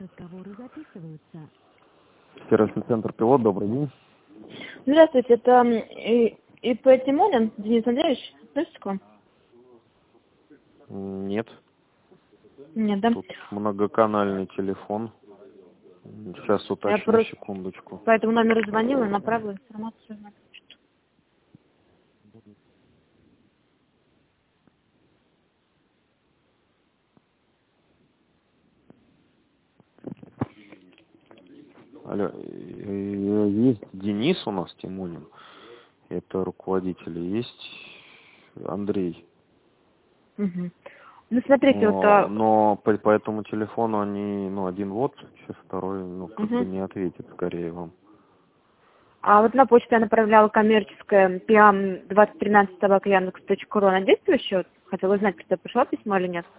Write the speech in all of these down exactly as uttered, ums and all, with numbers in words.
Разговоры записываются. Сервисный центр «Пилот», добрый день. Здравствуйте, это И- ИП Тимонин, Денис Андреевич, относится к вам? Нет, Нет, да? тут многоканальный телефон. Сейчас Я уточню, просто секундочку. по этому номеру звонила и направила информацию на почту. Алло, э, есть Денис у нас, Тимонин, это руководитель, и есть Андрей. Угу. Ну, смотрите, вот... Но, а, но по, по этому телефону они, ну, один вот, сейчас второй, ну, как бы Мгм. не ответит скорее вам. а вот на почту я направляла коммерческое пиам двадцать тринадцать собака яндекс точка ру. Она действующая? Вот хотела узнать, когда пришло письмо или нет.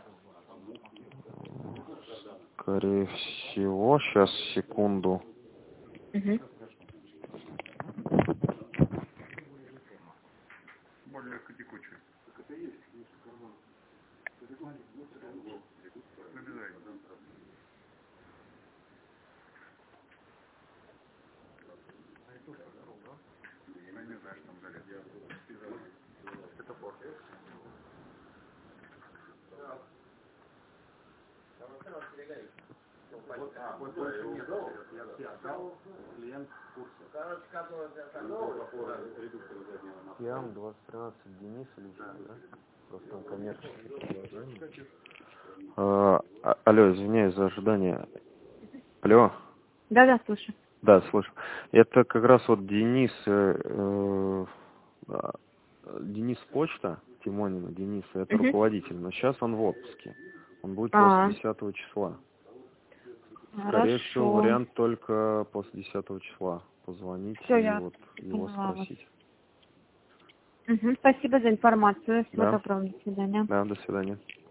Скорее всего, сейчас, секунду. Угу. Пиам двадцать тринадцать Денис или что, да? Просто он коммерческий предложение. А, а- алло, извиняюсь за ожидание. Алло. Да-да, слушаю. Да, слышу. Это как раз вот Денис, э, э, а, Денис Почта, Тимонина Дениса, это Угу. руководитель, но сейчас он в отпуске. Он будет А, после десятого числа. Скорее всего, хорошо. вариант только после десятого числа. Позвонить Все, и я вот его поняла вас. спросить. Угу. Спасибо за информацию. Всего Да? доброго. До свидания. Да, до свидания.